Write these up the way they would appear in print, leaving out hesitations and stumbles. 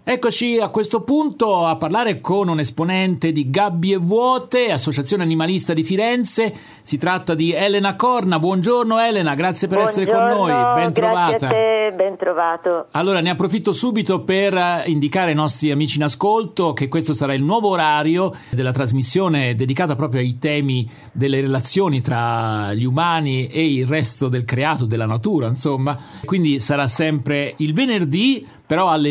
Eccoci a questo punto a parlare con un esponente di Gabbie Vuote, Associazione Animalista di Firenze. Si tratta di Elena Corna. Buongiorno Elena, grazie per essere con noi. Ben trovata. Grazie a te, ben trovato. Allora, ne approfitto subito per indicare ai nostri amici in ascolto che questo sarà il nuovo orario della trasmissione dedicata proprio ai temi delle relazioni tra gli umani e il resto del creato, della natura, insomma. Quindi sarà sempre il venerdì, però alle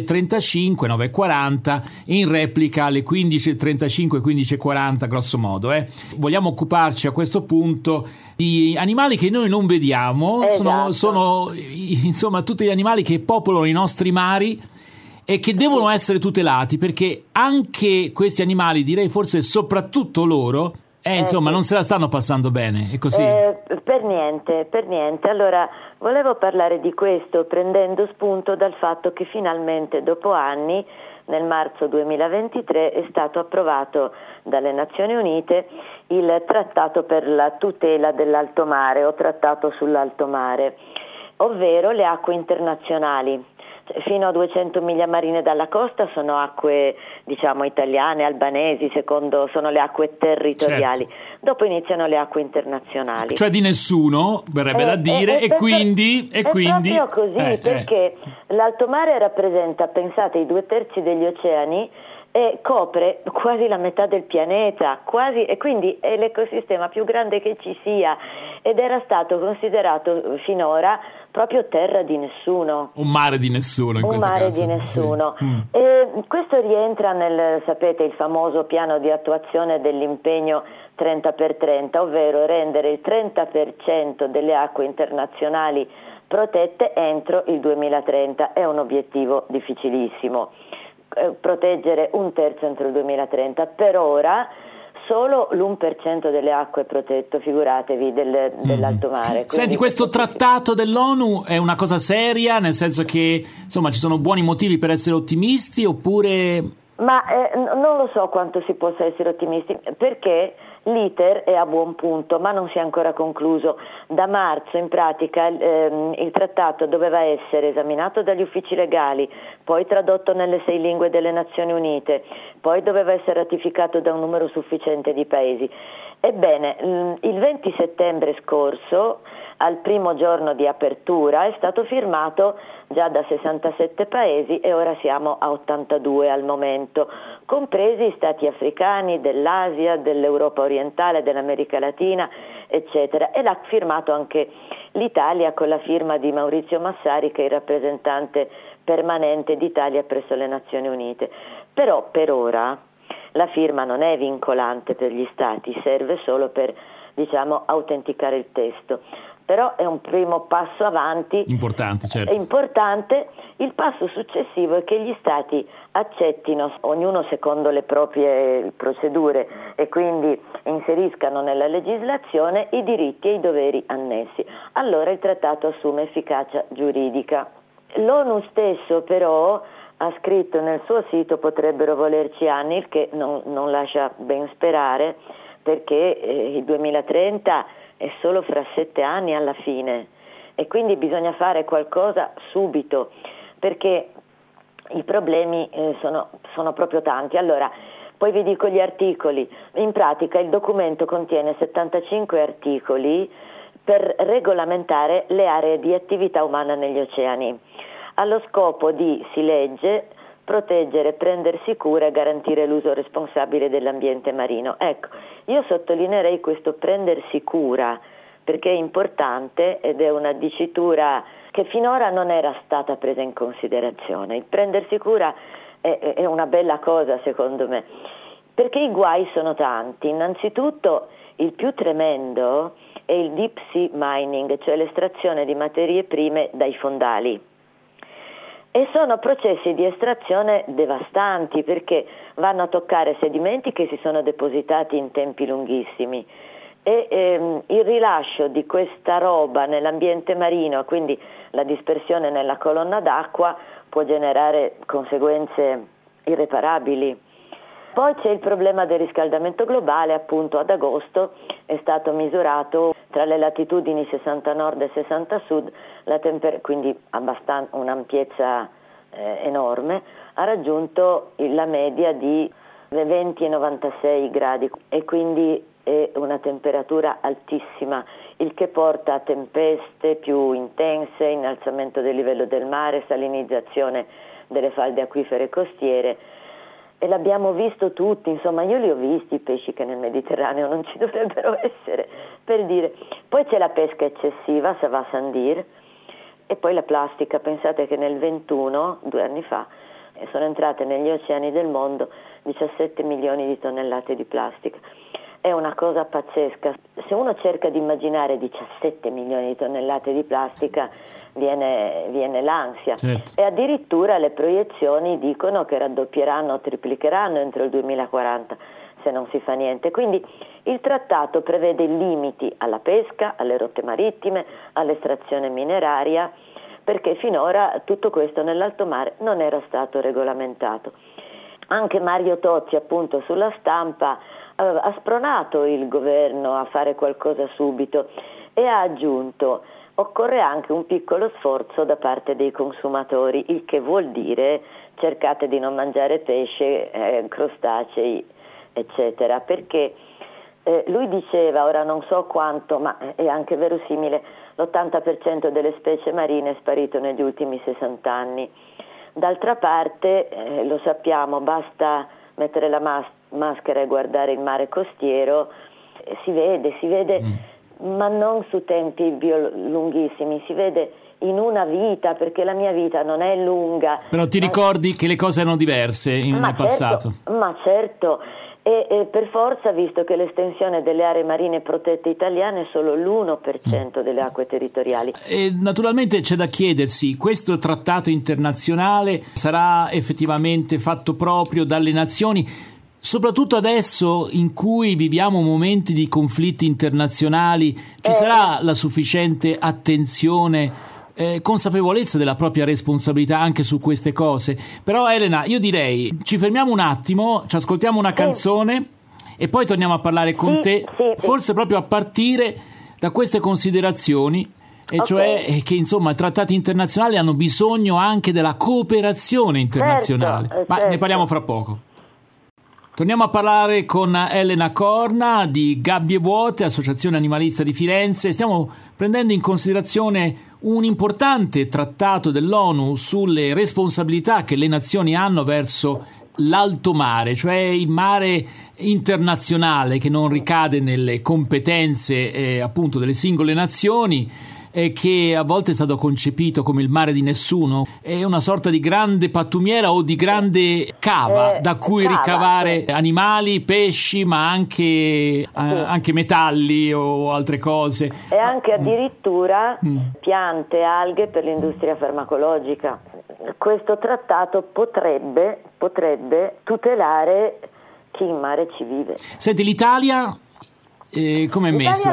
9.35, 9.40, in replica alle 15.35, 15.40 grosso modo. Vogliamo occuparci a questo punto di animali che noi non vediamo. Esatto. Sono insomma tutti gli animali che popolano i nostri mari e che devono essere tutelati, perché anche questi animali, direi forse soprattutto loro, insomma, non se la stanno passando bene, è così? Per niente. Allora, volevo parlare di questo prendendo spunto dal fatto che finalmente, dopo anni, nel marzo 2023 è stato approvato dalle Nazioni Unite il Trattato per la tutela dell'alto mare o Trattato sull'alto mare, ovvero le acque internazionali. Fino a 200 miglia marine dalla costa sono acque, diciamo, italiane, albanesi, secondo sono le acque territoriali. Certo. Dopo iniziano le acque internazionali. Cioè di nessuno, verrebbe da dire, e quindi... È proprio così, perché l'alto mare rappresenta, pensate, i 2/3 degli oceani e copre quasi la metà del pianeta, e quindi è l'ecosistema più grande che ci sia, ed era stato considerato finora proprio terra di nessuno. Un mare di nessuno in questo caso. Un mare di nessuno. Sì. E questo rientra nel, sapete, il famoso piano di attuazione dell'impegno 30x30, ovvero rendere il 30% delle acque internazionali protette entro il 2030. È un obiettivo difficilissimo. Proteggere 1/3 entro il 2030. Per ora solo l'1% delle acque è protetto, figuratevi, dell'alto mare. Quindi, senti, questo trattato dell'ONU è una cosa seria, nel senso che insomma ci sono buoni motivi per essere ottimisti, oppure... Ma non lo so quanto si possa essere ottimisti, perché l'iter è a buon punto, ma non si è ancora concluso. Da marzo in pratica il trattato doveva essere esaminato dagli uffici legali, poi tradotto nelle 6 lingue delle Nazioni Unite, poi doveva essere ratificato da un numero sufficiente di paesi. Ebbene, il 20 settembre scorso, al primo giorno di apertura, è stato firmato già da 67 paesi e ora siamo a 82 al momento, compresi stati africani, dell'Asia, dell'Europa orientale, dell'America Latina, eccetera. E l'ha firmato anche l'Italia con la firma di Maurizio Massari, che è il rappresentante permanente d'Italia presso le Nazioni Unite. Però per ora la firma non è vincolante per gli stati, serve solo per, diciamo, autenticare il testo. Però è un primo passo avanti. Importante, certo. È importante. Il passo successivo è che gli stati accettino, ognuno secondo le proprie procedure, e quindi inseriscano nella legislazione i diritti e i doveri annessi. Allora il trattato assume efficacia giuridica. L'ONU stesso però ha scritto nel suo sito: potrebbero volerci anni, il che non lascia ben sperare, perché il 2030 è solo fra 7 anni alla fine, e quindi bisogna fare qualcosa subito, perché i problemi sono proprio tanti. Allora, poi vi dico gli articoli. In pratica il documento contiene 75 articoli per regolamentare le aree di attività umana negli oceani, allo scopo di, si legge, proteggere, prendersi cura e garantire l'uso responsabile dell'ambiente marino. Ecco, io sottolineerei questo prendersi cura, perché è importante ed è una dicitura che finora non era stata presa in considerazione. Il prendersi cura è una bella cosa, secondo me, perché i guai sono tanti. Innanzitutto il più tremendo è il deep sea mining, cioè l'estrazione di materie prime dai fondali. E sono processi di estrazione devastanti, perché vanno a toccare sedimenti che si sono depositati in tempi lunghissimi, e il rilascio di questa roba nell'ambiente marino, quindi la dispersione nella colonna d'acqua, può generare conseguenze irreparabili. Poi c'è il problema del riscaldamento globale. Appunto ad agosto è stato misurato tra le latitudini 60 nord e 60 sud, quindi un'ampiezza enorme, ha raggiunto la media di 20 e 96 gradi e quindi è una temperatura altissima, il che porta a tempeste più intense, innalzamento del livello del mare, salinizzazione delle falde acquifere costiere, e l'abbiamo visto tutti, insomma io li ho visti i pesci che nel Mediterraneo non ci dovrebbero essere, per dire. Poi c'è la pesca eccessiva, ça va sans dire, e poi la plastica. Pensate che nel 21, 2 anni fa, sono entrate negli oceani del mondo 17 milioni di tonnellate di plastica. È una cosa pazzesca. Se uno cerca di immaginare 17 milioni di tonnellate di plastica viene l'ansia. Certo. E addirittura le proiezioni dicono che raddoppieranno o triplicheranno entro il 2040 se non si fa niente. Quindi il trattato prevede limiti alla pesca, alle rotte marittime, all'estrazione mineraria, perché finora tutto questo nell'alto mare non era stato regolamentato. Anche Mario Tozzi, appunto, sulla stampa ha spronato il governo a fare qualcosa subito e ha aggiunto: occorre anche un piccolo sforzo da parte dei consumatori, il che vuol dire cercate di non mangiare pesce, crostacei, eccetera, perché lui diceva, ora non so quanto, ma è anche verosimile, l'80% delle specie marine è sparito negli ultimi 60 anni. D'altra parte, lo sappiamo, basta mettere la maschera e guardare il mare costiero, si vede, ma non su tempi lunghissimi, si vede in una vita, perché la mia vita non è lunga. Però ti ricordi che le cose erano diverse nel passato? Ma certo, e per forza, visto che l'estensione delle aree marine protette italiane è solo l'1% delle acque territoriali. E naturalmente c'è da chiedersi, questo trattato internazionale sarà effettivamente fatto proprio dalle nazioni, soprattutto adesso in cui viviamo momenti di conflitti internazionali? Ci sarà la sufficiente attenzione, consapevolezza della propria responsabilità anche su queste cose? Però Elena, io direi ci fermiamo un attimo, ci ascoltiamo una canzone e poi torniamo a parlare con te, forse proprio a partire da queste considerazioni, e cioè che insomma i trattati internazionali hanno bisogno anche della cooperazione internazionale. Ma ne parliamo fra poco. Torniamo a parlare con Elena Corna di Gabbie Vuote, Associazione Animalista di Firenze. Stiamo prendendo in considerazione un importante trattato dell'ONU sulle responsabilità che le nazioni hanno verso l'alto mare, cioè il mare internazionale che non ricade nelle competenze appunto delle singole nazioni, che a volte è stato concepito come il mare di nessuno. È una sorta di grande pattumiera o di grande cava da cui ricavare animali, pesci, ma anche metalli o altre cose. E anche addirittura piante, alghe per l'industria farmacologica. Questo trattato potrebbe tutelare chi in mare ci vive. Senti, l'Italia come è messa?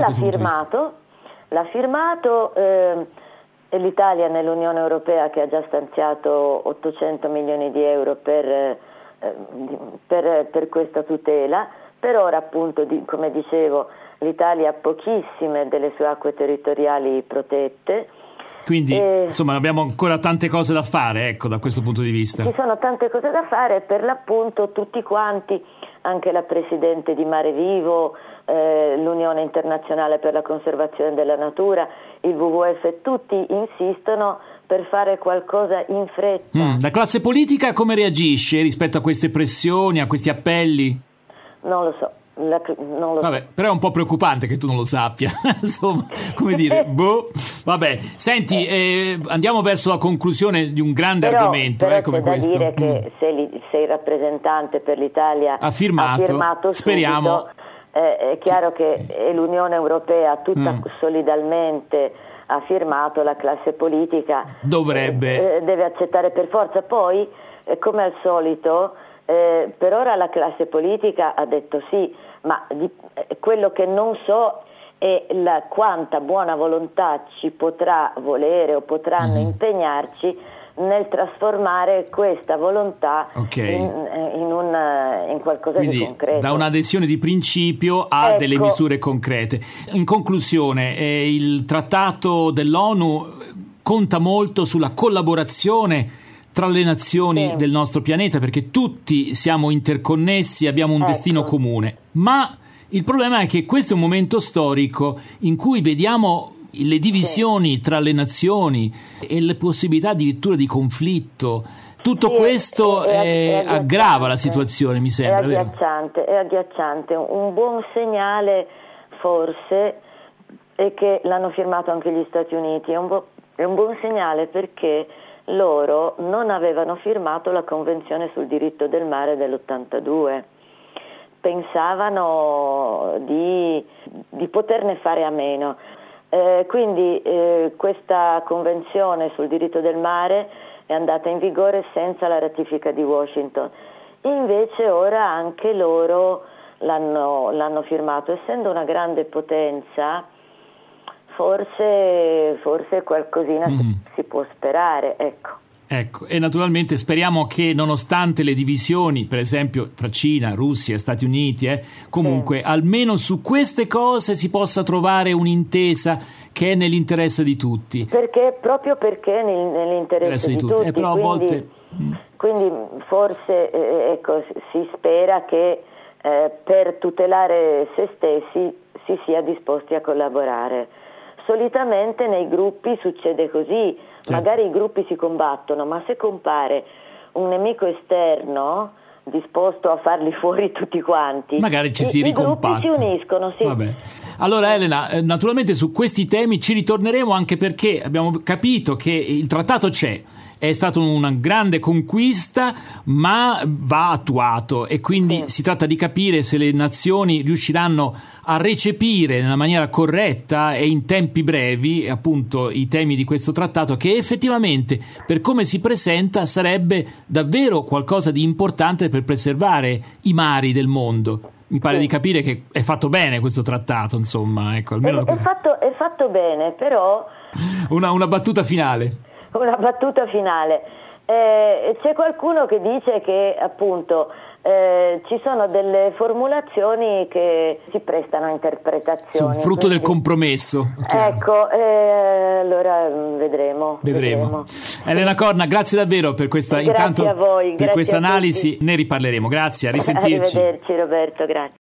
L'ha firmato e l'Italia nell'Unione Europea, che ha già stanziato 800 milioni di euro per questa tutela. Per ora, appunto, come dicevo, l'Italia ha pochissime delle sue acque territoriali protette. Quindi, insomma, abbiamo ancora tante cose da fare, ecco, da questo punto di vista. Ci sono tante cose da fare, per l'appunto tutti quanti, anche la Presidente di Mare Vivo, l'Unione Internazionale per la Conservazione della Natura, il WWF, tutti insistono per fare qualcosa in fretta. La classe politica come reagisce rispetto a queste pressioni, a questi appelli? Non lo so. Vabbè, però è un po' preoccupante che tu non lo sappia. Insomma, come dire, vabbè. Senti, andiamo verso la conclusione di un grande argomento come c'è questo. Da dire che se il rappresentante per l'Italia ha firmato speriamo subito, è chiaro che l'Unione Europea tutta solidalmente ha firmato, la classe politica deve accettare per forza. Poi, come al solito, per ora la classe politica ha detto sì, ma quello che non so è quanta buona volontà ci potrà volere o potranno impegnarci nel trasformare questa volontà in qualcosa quindi, di concreto. Da un'adesione di principio a delle misure concrete. In conclusione, il trattato dell'ONU conta molto sulla collaborazione tra le nazioni del nostro pianeta, perché tutti siamo interconnessi, abbiamo un destino comune. Ma il problema è che questo è un momento storico in cui vediamo le divisioni tra le nazioni e le possibilità addirittura di conflitto. Tutto questo aggrava la situazione, mi sembra. È agghiacciante. Un buon segnale forse è che l'hanno firmato anche gli Stati Uniti. È un buon segnale perché loro non avevano firmato la Convenzione sul diritto del mare dell'82. Pensavano di poterne fare a meno. Quindi questa Convenzione sul diritto del mare è andata in vigore senza la ratifica di Washington. Invece ora anche loro l'hanno firmato. Essendo una grande potenza, forse qualcosina si può sperare, Ecco, e naturalmente speriamo che nonostante le divisioni, per esempio fra Cina, Russia, Stati Uniti, comunque almeno su queste cose si possa trovare un'intesa che è nell'interesse di tutti. Proprio perché è nell'interesse di tutti. Però a volte... Quindi forse si spera che per tutelare se stessi si sia disposti a collaborare. Solitamente nei gruppi succede così. Certo. Magari i gruppi si combattono, ma se compare un nemico esterno disposto a farli fuori tutti quanti, magari ci si ricompatta. I gruppi si uniscono, sì. Vabbè. Allora Elena, naturalmente su questi temi ci ritorneremo, anche perché abbiamo capito che il trattato c'è. È stata una grande conquista, ma va attuato, e quindi si tratta di capire se le nazioni riusciranno a recepire nella maniera corretta e in tempi brevi appunto i temi di questo trattato, che effettivamente, per come si presenta, sarebbe davvero qualcosa di importante per preservare i mari del mondo. Mi pare di capire che è fatto bene questo trattato, insomma, almeno è fatto bene, però una battuta finale. Una battuta finale. C'è qualcuno che dice che appunto ci sono delle formulazioni che si prestano a interpretazioni. Sono frutto del compromesso. Allora vedremo. Elena Corna, grazie davvero per questa Grazie a voi, per questa analisi. Ne riparleremo. Grazie, a risentirci. Arrivederci Roberto, grazie.